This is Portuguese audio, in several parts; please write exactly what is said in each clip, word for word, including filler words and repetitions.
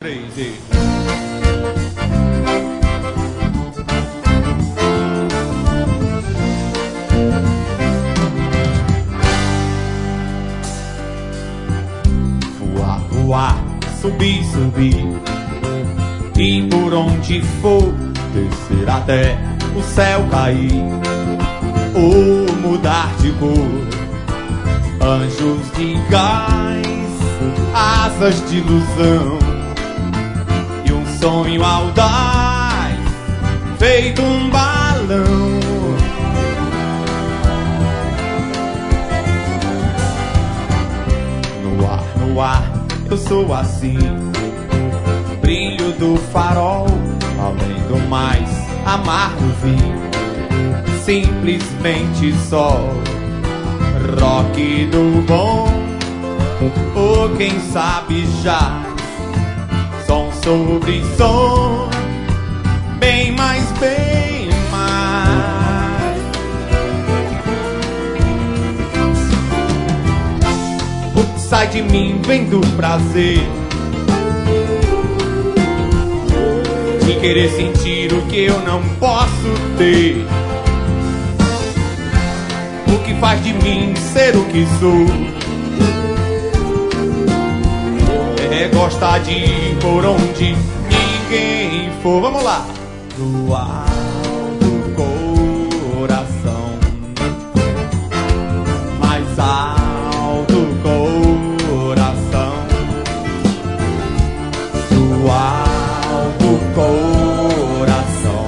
Três e... Voar, voar, subir, subir, e por onde for descer até o céu cair, ou mudar de cor. Anjos de gás, asas de ilusão, e um sonho audaz, feito um balão. No ar, no ar, eu sou assim, brilho do farol, além do mais, amargo vinho, simplesmente só. Rock do bom, ou quem sabe já, som sobre som, bem mais, bem mais. O que sai de mim vem do prazer de querer sentir o que eu não posso ter. O que faz de mim ser o que sou é gostar de ir por onde ninguém for. Vamos lá! Do alto coração, mais alto coração, do alto coração,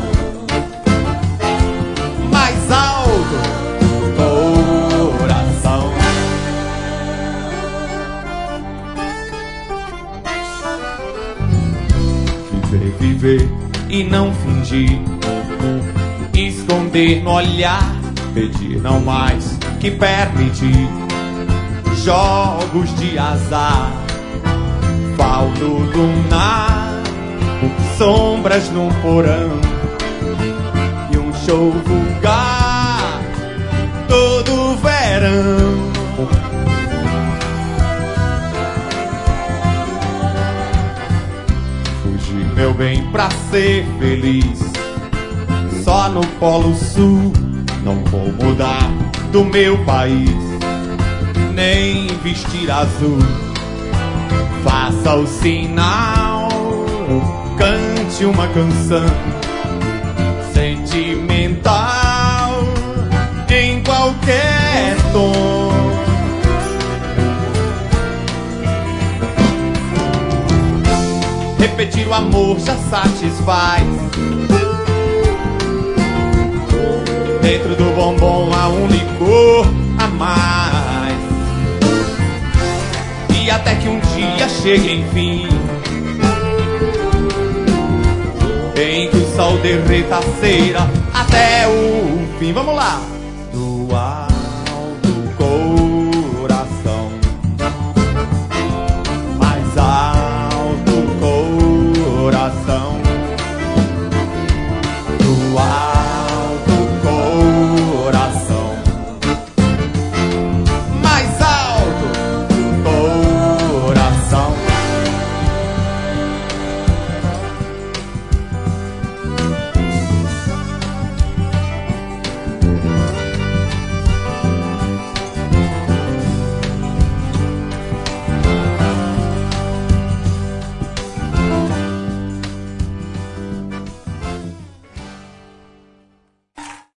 mais alto. Viver, viver e não fingir, esconder no olhar, pedir não mais que permitir. Jogos de azar, faldo lunar, sombras num porão e um show vulgar todo verão. Meu bem, pra ser feliz, só no Polo Sul. Não vou mudar do meu país, nem vestir azul. Faça o sinal, cante uma canção sentimental em qualquer tom. Repetir o amor já satisfaz. Dentro do bombom há um licor a mais, e até que um dia chegue enfim, em que o sol derreta a cera até o fim. Vamos lá! Do ar